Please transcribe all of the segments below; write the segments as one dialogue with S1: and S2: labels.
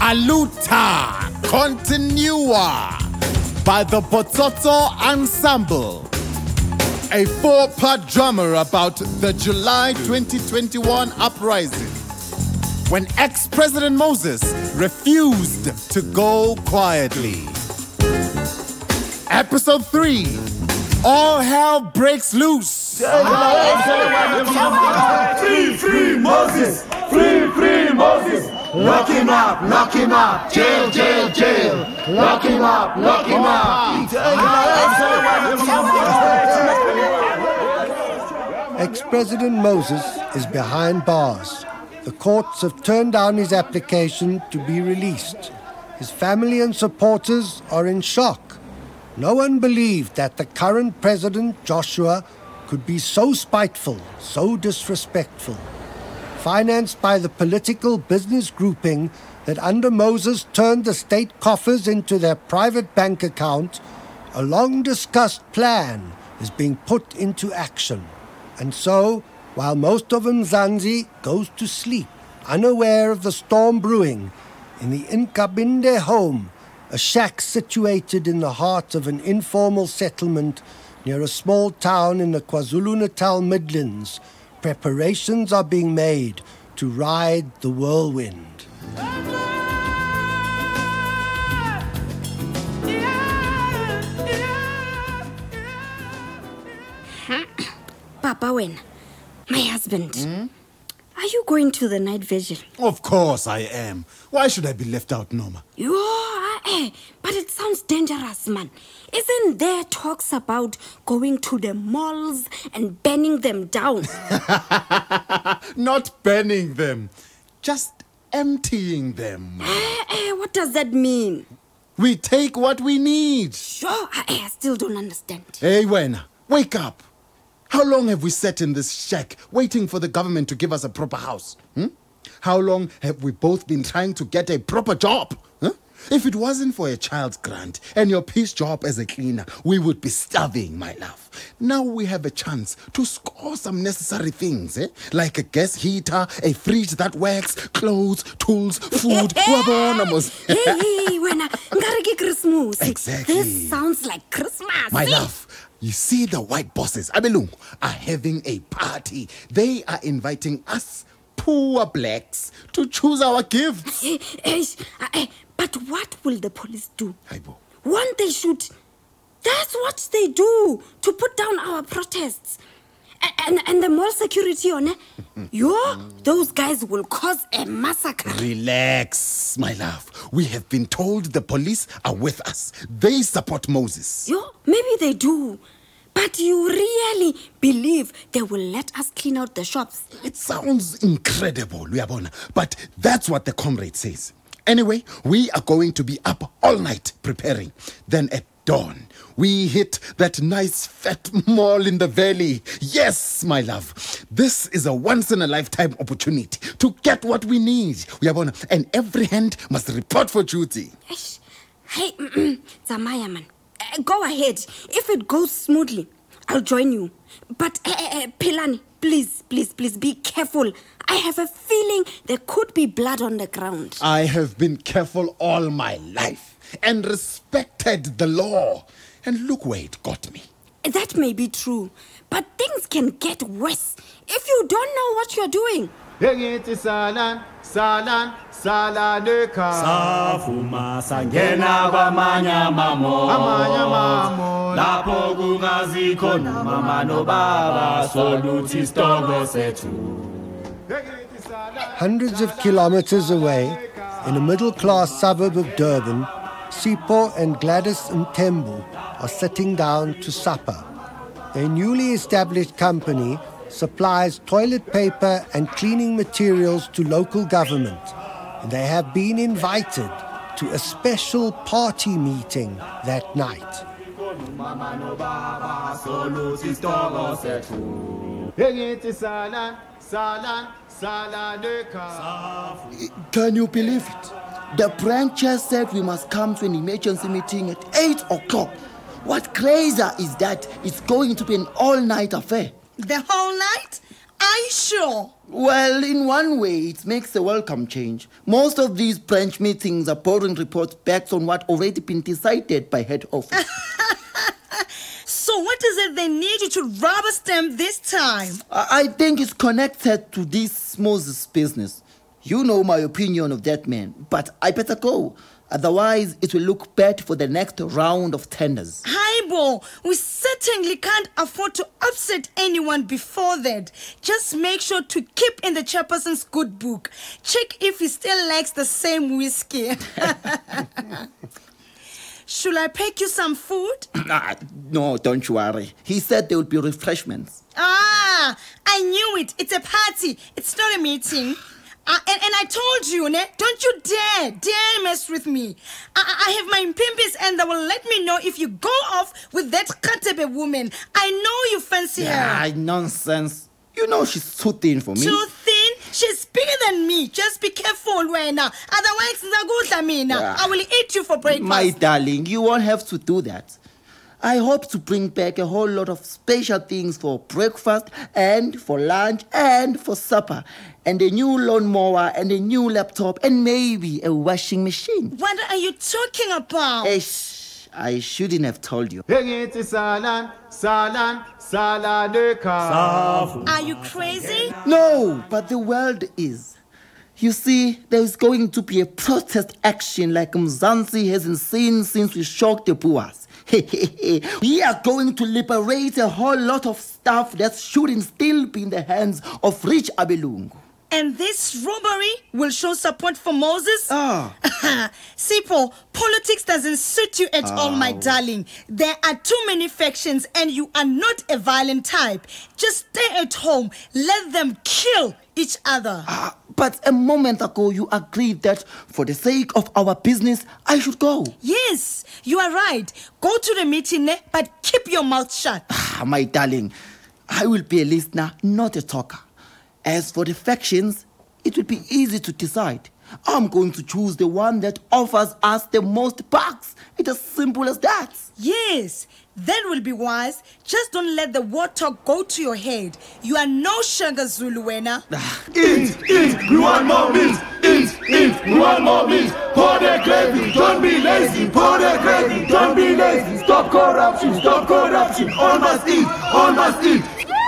S1: Aluta Continua by the Botsotso Ensemble. A 4-part drama about the July 2021 uprising, when ex-President Moses refused to go quietly. Episode 3, All Hell Breaks Loose.
S2: Free Moses! Free Moses! Lock him up! Jail! Lock him up!
S3: Ex-President Moses is behind bars. The courts have turned down his application to be released. His family and supporters are in shock. No one believed that the current president, Joshua, could be so spiteful, so disrespectful. Financed by the political business grouping that under Moses turned the state coffers into their private bank account, a long-discussed plan is being put into action. And so, while most of Mzansi goes to sleep, unaware of the storm brewing, in the Nkabinde home, a shack situated in the heart of an informal settlement near a small town in the KwaZulu-Natal Midlands, preparations are being made to ride the whirlwind.
S4: Papa, when? My husband. Are you going to the night vigil?
S1: Of course I am. Why should I be left out, Noma?
S4: But it sounds dangerous, man. Isn't there talks about going to the malls and burning them down?
S1: Not burning them, just emptying them.
S4: What does that mean?
S1: We take what we need.
S4: Sure, I still don't understand.
S1: Hey, Wena, wake up. How long have we sat in this shack waiting for the government to give us a proper house? How long have we both been trying to get a proper job? If it wasn't for a child's grant and your piece job as a cleaner, we would be starving, my love. Now we have a chance to score some necessary things, like a gas heater, a fridge that works, clothes, tools, food.
S4: Hey, Wena, ngareke Christmas.
S1: Exactly.
S4: This sounds like Christmas.
S1: My love, you see the white bosses, Abelung, are having a party. They are inviting us, poor blacks, to choose our gifts.
S4: But what will the police do?
S1: Aibo.
S4: Won't they shoot? That's what they do to put down our protests. And the mall security on it, those guys will cause a massacre.
S1: Relax, my love. We have been told the police are with us. They support Moses.
S4: Maybe they do. But you really believe they will let us clean out the shops?
S1: It sounds incredible, Luyabona, but that's what the comrade says. Anyway, we are going to be up all night preparing. Then at dawn, we hit that nice fat mall in the valley. Yes, my love. This is a once-in-a-lifetime opportunity to get what we need. Luyabona, and every hand must report for duty.
S4: Hey, Zamaya, man. Go ahead. If it goes smoothly, I'll join you. But, Pilani, please be careful. I have a feeling there could be blood on the ground.
S1: I have been careful all my life and respected the law. And look where it got me.
S4: That may be true, but things can get worse if you don't know what you're doing.
S2: Safuma sangena kwamanya mamo lapho kungazikho mama no baba soluthi isitoko sethu.
S3: Hundreds of kilometers away, in a middle-class suburb of Durban, Sipho and Gladys Mthembu are sitting down to supper. Their newly established company supplies toilet paper and cleaning materials to local government, and they have been invited to a special party meeting that night.
S5: Can you believe it? The branches said we must come to an emergency meeting at 8 o'clock. What crazier is that it's going to be an all-night affair?
S6: The whole night? Are you sure?
S5: Well, in one way, it makes a welcome change. Most of these branch meetings are boring reports backed on what already been decided by head office.
S6: So what is it they need you to rubber stamp this time?
S5: I think it's connected to this Moses business. You know my opinion of that man, but I better go. Otherwise, it will look bad for the next round of tenders.
S6: Haibo, we certainly can't afford to upset anyone before that. Just make sure to keep in the chairperson's good book. Check if he still likes the same whiskey. Should I pack you some food?
S5: No, don't you worry. He said there will be refreshments.
S6: Ah, I knew it. It's a party. It's not a meeting. And I told you, ne? Don't you dare mess with me. I have my pimpis and they will let me know if you go off with that Katebe woman. I know you fancy her.
S5: Nonsense. You know she's too thin for me.
S6: Too thin? She's bigger than me. Just be careful, Wena. Otherwise, I will eat you for breakfast.
S5: My darling, you won't have to do that. I hope to bring back a whole lot of special things for breakfast and for lunch and for supper. And a new lawnmower and a new laptop and maybe a washing machine.
S6: What are you talking about?
S5: I shouldn't have told you.
S6: Are you crazy?
S5: No, but the world is. You see, there's going to be a protest action like Mzansi hasn't seen since we shocked the Boers. We are going to liberate a whole lot of stuff that shouldn't still be in the hands of rich Abelungu.
S6: And this robbery will show support for Moses? Sipho, politics doesn't suit you at all, my darling. There are too many factions and you are not a violent type. Just stay at home. Let them kill each other.
S5: But a moment ago you agreed that for the sake of our business, I should go.
S6: Yes, you are right. Go to the meeting, but keep your mouth shut.
S5: My darling, I will be a listener, not a talker. As for the factions, it will be easy to decide. I'm going to choose the one that offers us the most bucks. It's as simple as that.
S6: Yes, that will be wise. Just don't let the war talk go to your head. You are no sugar Zulu, Wena.
S2: Eat, we want more meat. Eat, we want more meat. Pour the gravy, don't be lazy. Pour the gravy, don't be lazy. Stop corruption. All must eat.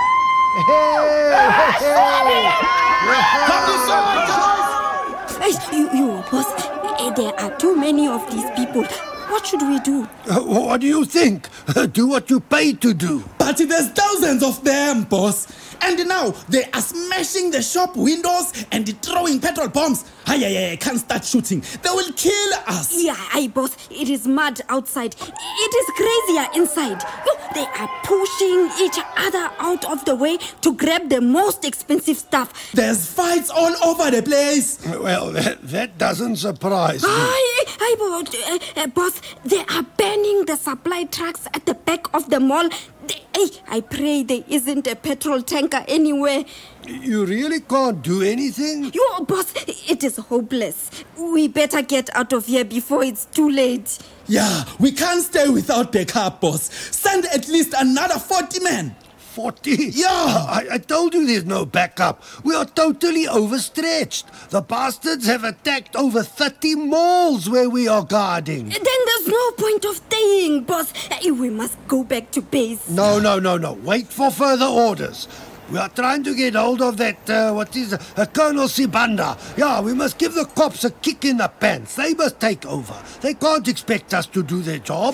S4: You, boss, there are too many of these people. What should we do?
S3: What do you think? Do what you pay to do.
S1: But there's thousands of them, boss. And now they are smashing the shop windows and throwing petrol bombs. I can't start shooting. They will kill us.
S4: Yeah, boss, it is mad outside. It is crazier inside. They are pushing each other out of the way to grab the most expensive stuff.
S1: There's fights all over the place.
S3: Well, that doesn't surprise me.
S4: Boss, they are banning the supply trucks at the back of the mall. I pray there isn't a petrol tanker anywhere.
S3: You really can't do anything?
S4: Boss, it is hopeless. We better get out of here before it's too late.
S1: Yeah, we can't stay without backup, boss. Send at least another 40 men.
S3: 40?
S1: Yeah.
S3: I told you there's no backup. We are totally overstretched. The bastards have attacked over 30 malls where we are guarding.
S4: Then there's no point of staying, boss. We must go back to base.
S3: No. Wait for further orders. We are trying to get hold of that, Colonel Sibanda. Yeah, we must give the cops a kick in the pants. They must take over. They can't expect us to do their job.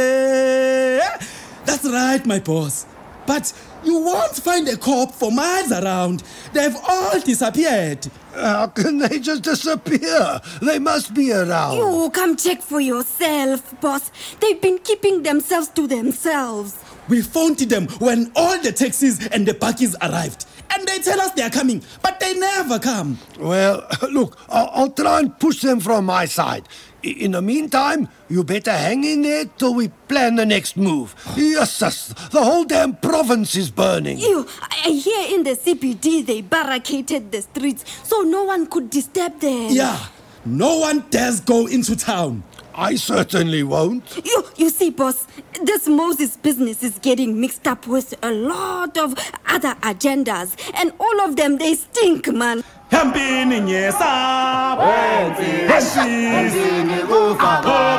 S1: That's right, my boss. But you won't find a cop for miles around. They've all disappeared.
S3: How can they just disappear? They must be around.
S4: You come check for yourself, boss. They've been keeping themselves to themselves.
S1: We phoned them when all the taxis and the bakkies arrived. And they tell us they are coming, but they never come.
S3: Well, look, I'll try and push them from my side. In the meantime, you better hang in there till we plan the next move. Yes, the whole damn province is burning.
S4: I hear in the CBD they barricaded the streets so no one could disturb them.
S1: Yeah, no one dares go into town.
S3: I certainly won't.
S4: You see, boss, this Moses business is getting mixed up with a lot of other agendas, and all of them, they stink, man.
S2: Hambini nyesa Hensizini kufa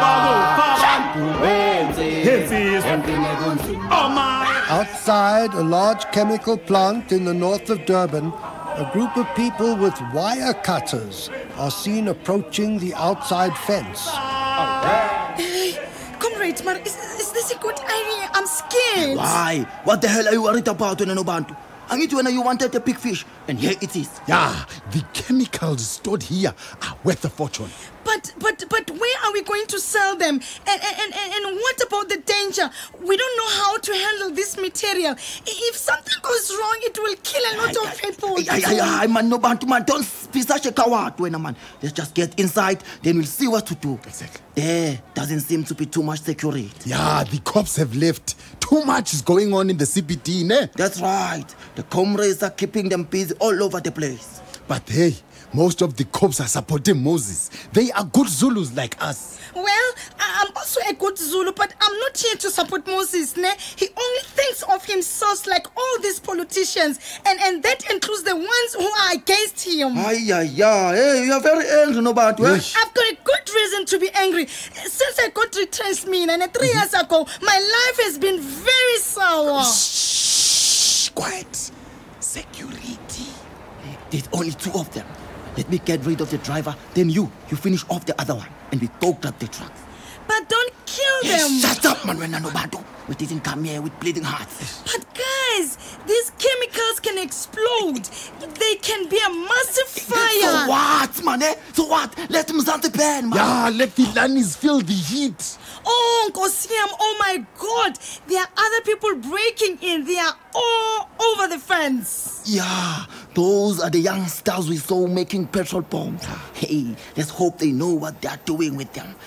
S3: Outside a large chemical plant in the north of Durban, a group of people with wire cutters are seen approaching the outside fence.
S6: Hey, comrades, man, is this a good idea? I'm scared.
S5: Why? What the hell are you worried about, Nobantu? I need when you wanted a big fish, and here it is.
S1: Yeah, the chemicals stored here are worth a fortune.
S6: But where are we going to sell them? And what about the danger? We don't know how to handle this material. If something goes wrong, it will kill a lot of people.
S5: Man, Nobantu, man, don't be such a coward, man. Let's just get inside, then we'll see what to do.
S1: Exactly.
S5: There doesn't seem to be too much security.
S1: Yeah, the cops have left. Too much is going on in the CBD, ne?
S5: That's right. The comrades are keeping them busy all over the place.
S1: But hey, most of the cops are supporting Moses. They are good Zulus like us.
S6: Well, I'm also a good Zulu, but I'm not here to support Moses, ne? He only thinks of himself like all these politicians, and that includes the ones who are against him.
S5: Hey, you are very angry, Nobantu.
S1: Yes.
S6: I've got a good reason to be angry. Since I got retrenched, and 3 years ago, my life has been very sour.
S1: Shh, quiet. Security.
S5: There's only 2 of them. Let me get rid of the driver, then you finish off the other one, and we go grab the truck.
S6: But don't kill them.
S5: Shut up, man, Nobantu. We didn't come here with bleeding hearts.
S6: But guys, these chemicals can explode. They can be a massive fire.
S5: So what, man? So what? Let them start the pan, man.
S1: Yeah, let the Lanis feel the heat.
S6: Oh, Nkosiam, oh my God. There are other people breaking in. They are all over the fence.
S5: Yeah, those are the youngsters we saw making petrol bombs. Hey, let's hope they know what they're doing with them.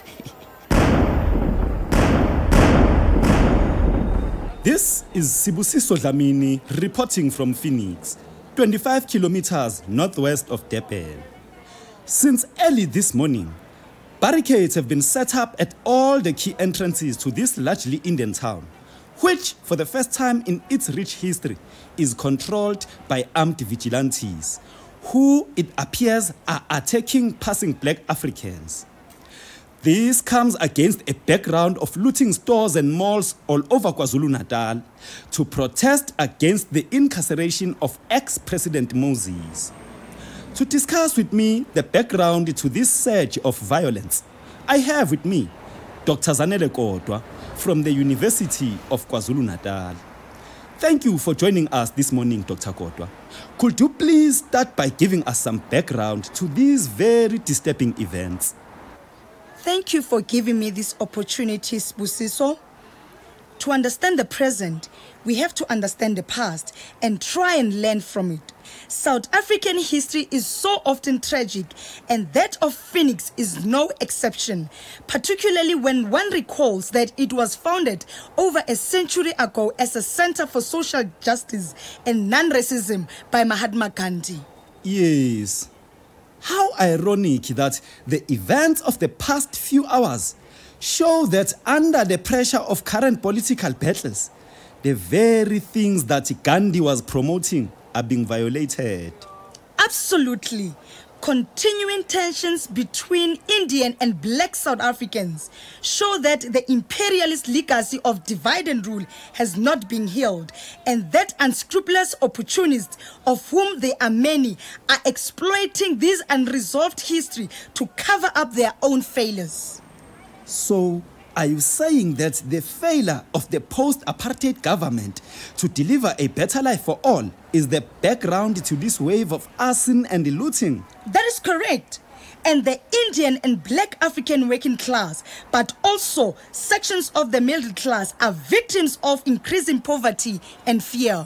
S7: This is Sibusiso Dlamini reporting from Phoenix, 25 kilometers northwest of Durban. Since early this morning, barricades have been set up at all the key entrances to this largely Indian town, which, for the first time in its rich history, is controlled by armed vigilantes, who, it appears, are attacking passing black Africans. This comes against a background of looting stores and malls all over KwaZulu-Natal to protest against the incarceration of ex-President Moses. To discuss with me the background to this surge of violence, I have with me Dr. Zanele Kodwa from the University of KwaZulu-Natal. Thank you for joining us this morning, Dr. Kodwa. Could you please start by giving us some background to these very disturbing events?
S6: Thank you for giving me this opportunity, Busiso. To understand the present, we have to understand the past and try and learn from it. South African history is so often tragic, and that of Phoenix is no exception, particularly when one recalls that it was founded over a century ago as a center for social justice and non-racism by Mahatma Gandhi.
S7: Yes. How ironic that the events of the past few hours show that under the pressure of current political battles, the very things that Gandhi was promoting are being violated.
S6: Absolutely. Continuing tensions between Indian and black South Africans show that the imperialist legacy of divide and rule has not been healed, and that unscrupulous opportunists, of whom there are many, are exploiting this unresolved history to cover up their own failures.
S7: So, are you saying that the failure of the post-apartheid government to deliver a better life for all is the background to this wave of arson and looting?
S6: That is correct. And the Indian and black African working class, but also sections of the middle class, are victims of increasing poverty and fear.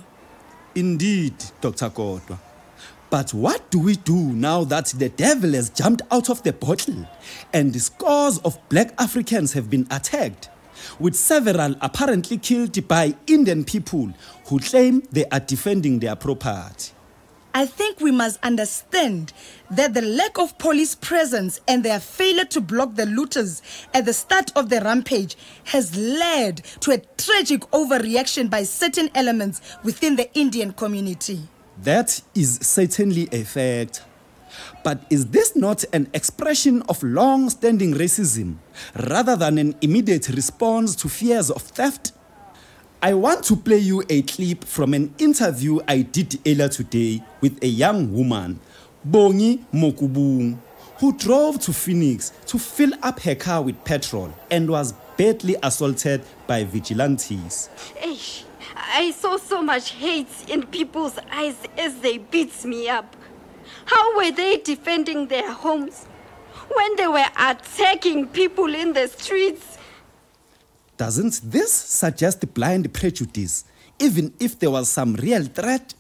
S7: Indeed, Dr. Kodwa. But what do we do now that the devil has jumped out of the bottle and scores of black Africans have been attacked, with several apparently killed by Indian people who claim they are defending their property?
S6: I think we must understand that the lack of police presence and their failure to block the looters at the start of the rampage has led to a tragic overreaction by certain elements within the Indian community.
S7: That is certainly a fact. But is this not an expression of long-standing racism rather than an immediate response to fears of theft? I want to play you a clip from an interview I did earlier today with a young woman, Bongi Mokubung, who drove to Phoenix to fill up her car with petrol and was badly assaulted by vigilantes.
S4: I saw so much hate in people's eyes as they beat me up. How were they defending their homes when they were attacking people in the streets?
S7: Doesn't this suggest blind prejudice, even if there was some real threat?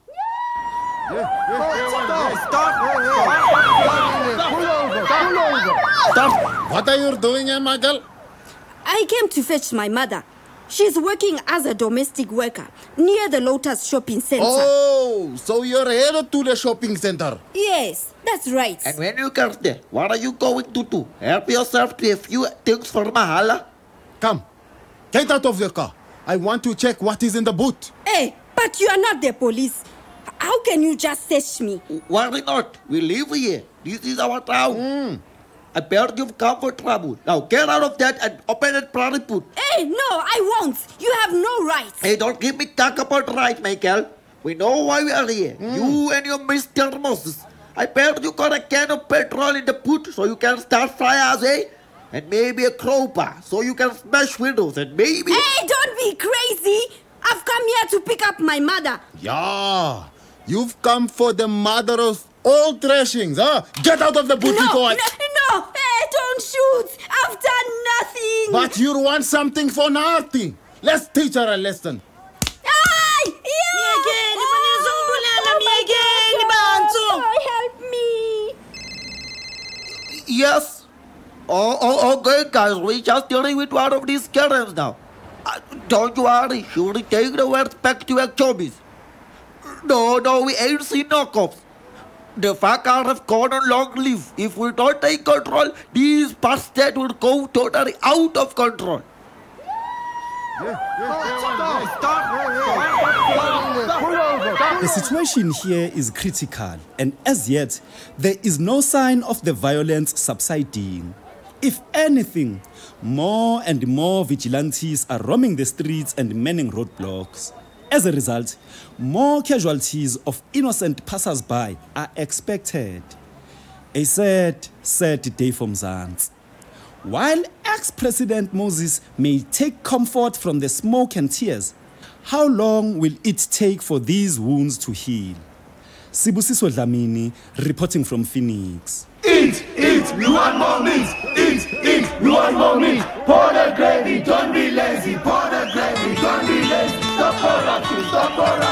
S1: Stop! What are you doing here, my girl?
S4: I came to fetch my mother. She's working as a domestic worker near the Lotus shopping center.
S1: Oh, so you're headed to the shopping center?
S4: Yes, that's right.
S5: And when you get there, what are you going to do? Help yourself to a few things for Mahala?
S1: Come, get out of your car. I want to check what is in the boot.
S4: Hey, but you are not the police. How can you just search me?
S5: Why not? We live here. This is our town. I bet you've come for trouble. Now get out of that and open that bloody boot.
S4: Hey, no, I won't. You have no rights.
S5: Hey, don't give me talk about right, Michael. We know why we are here. You and your Mr. Moses. I bet you got a can of petrol in the boot so you can start fires, eh? And maybe a crowbar so you can smash windows and maybe...
S4: Hey, don't be crazy. I've come here to pick up my mother.
S1: Yeah, you've come for the mother of all thrashings, huh? Get out of the boot before I...
S4: No, hey, don't shoot. I've done nothing.
S1: But you want something for nothing. Let's teach her a lesson.
S4: Ay, help me.
S5: Yes. Okay, guys, we're just dealing with one of these Karens now. Don't worry, she will take the words back to her chobbies. No, we ain't seen knockoffs. The fucker have gone on long leave. If we don't take control, these bastards will go totally out of control.
S7: The situation here is critical, and as yet, there is no sign of the violence subsiding. If anything, more and more vigilantes are roaming the streets and manning roadblocks. As a result, more casualties of innocent passers-by are expected. A sad day for Mzansi. While ex-President Moses may take comfort from the smoke and tears, how long will it take for these wounds to heal? Sibusiso Dlamini, reporting from Phoenix.
S2: Eat, we want more meat. Eat, we want more meat. Pour the gravy, don't be lazy. Pour the gravy, don't be lazy. Stop corruption, stop corruption.